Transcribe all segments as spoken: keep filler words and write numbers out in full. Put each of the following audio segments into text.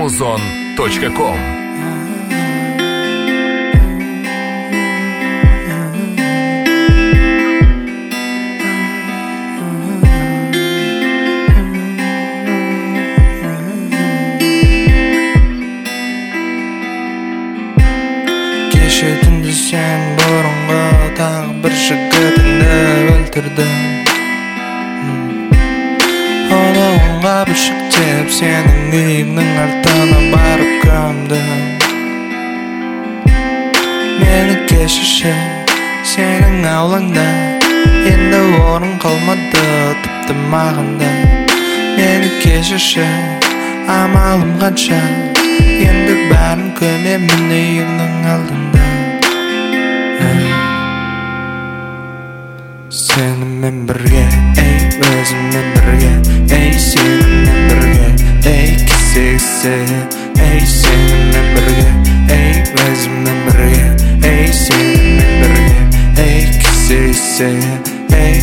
музон точка ком. Кеше түнде сен бұрынғы тағы бір жігітіңді өлтірдің. Оны оңға бүшіктеп сенің үйіңнің артына барып көмдім. Мені кешірші, сенің аулаңда енді орын қалмады тіпті мағында. Мені кешірші, амалым қанша, енді бәрін көмемін үйіңнің алдында. Сенімен бірге, ей, өзіммен бірге, ей, сенімен бірге, ей, кесе-кесе, ей, сенімен бірге, ей, өзіммен бірге, ей, сенімен бірге, ей, кесе-кесе, ей.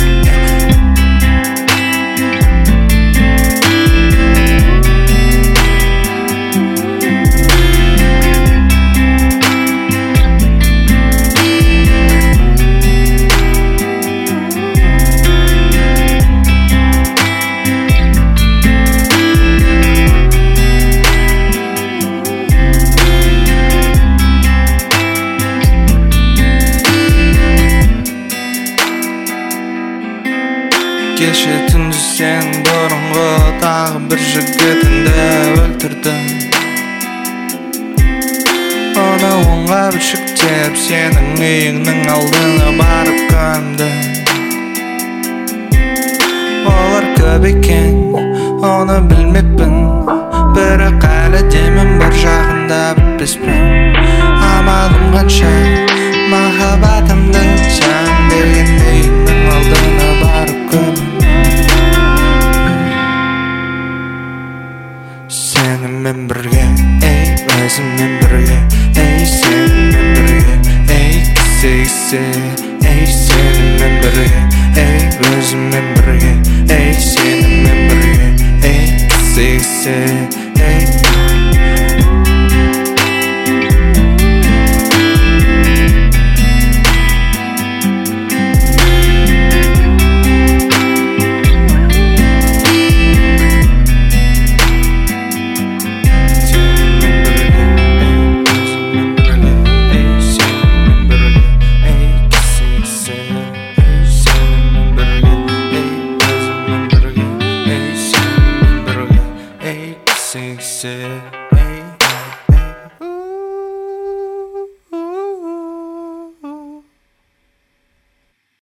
Кеше түнде сен бұрынғы тағы бір жігітіңді өлтірдің. Оны оңға бүшіктеп сенің үйіңнің алдына барып көмдім. Олар көп екен, оны білмеппін, бірақ әлі демім бар жағында бітпеспін. Амалым қанша, махаббатымды жан берген үйіңнің алдына барып көмдім. Сенімен бірге, ей, өзіммен бірге, ей, сенімен бірге, ей, кесе-кесе, ей, сенімен бірге, ей, өзіммен бірге, ей, сенімен бірге, ей, кесе-кесе, ей. Say